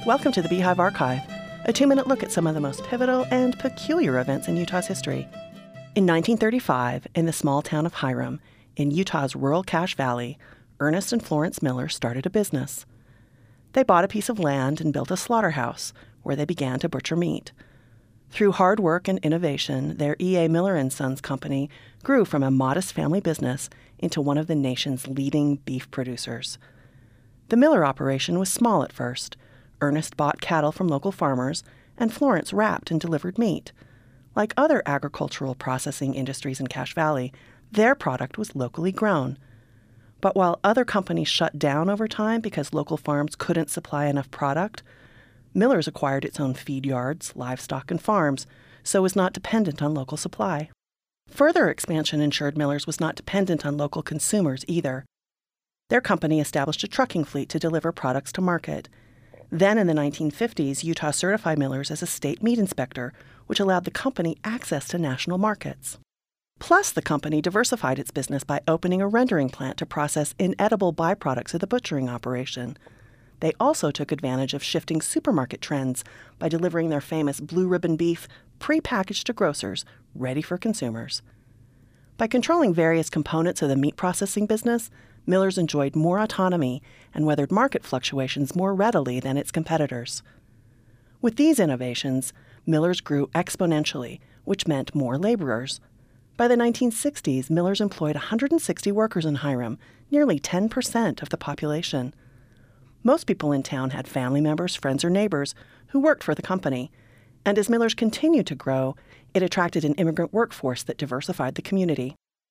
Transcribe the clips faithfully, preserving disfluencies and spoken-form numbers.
Welcome to the Beehive Archive, a two-minute look at some of the most pivotal and peculiar events in Utah's history. In nineteen thirty-five, in the small town of Hiram, in Utah's rural Cache Valley, Ernest and Florence Miller started a business. They bought a piece of land and built a slaughterhouse where they began to butcher meat. Through hard work and innovation, their E A. Miller and Sons company grew from a modest family business into one of the nation's leading beef producers. The Miller operation was small at first. Ernest bought cattle from local farmers, and Florence wrapped and delivered meat. Like other agricultural processing industries in Cache Valley, their product was locally grown. But while other companies shut down over time because local farms couldn't supply enough product, Miller's acquired its own feed yards, livestock, and farms, so was not dependent on local supply. Further expansion ensured Miller's was not dependent on local consumers either. Their company established a trucking fleet to deliver products to market. Then in the nineteen fifties, Utah certified Miller's as a state meat inspector, which allowed the company access to national markets. Plus, the company diversified its business by opening a rendering plant to process inedible byproducts of the butchering operation. They also took advantage of shifting supermarket trends by delivering their famous blue ribbon beef pre-packaged to grocers, ready for consumers. By controlling various components of the meat processing business, Miller's enjoyed more autonomy and weathered market fluctuations more readily than its competitors. With these innovations, Miller's grew exponentially, which meant more laborers. By the nineteen sixties, Miller's employed one hundred sixty workers in Hiram, nearly ten percent of the population. Most people in town had family members, friends, or neighbors who worked for the company. And as Miller's continued to grow, it attracted an immigrant workforce that diversified the community.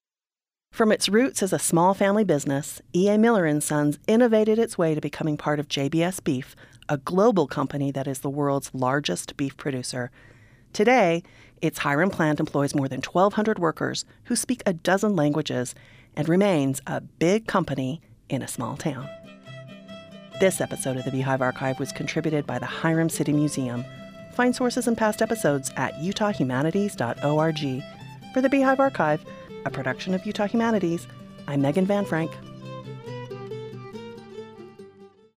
From its roots as a small family business, E A. Miller and Sons innovated its way to becoming part of J B S Beef, a global company that is the world's largest beef producer. Today, its Hiram plant employs more than twelve hundred workers who speak a dozen languages and remains a big company in a small town. This episode of the Beehive Archive was contributed by the Hiram City Museum. Find sources and past episodes at utah humanities dot org. For the Beehive Archive, a production of Utah Humanities, I'm Megan Van Frank.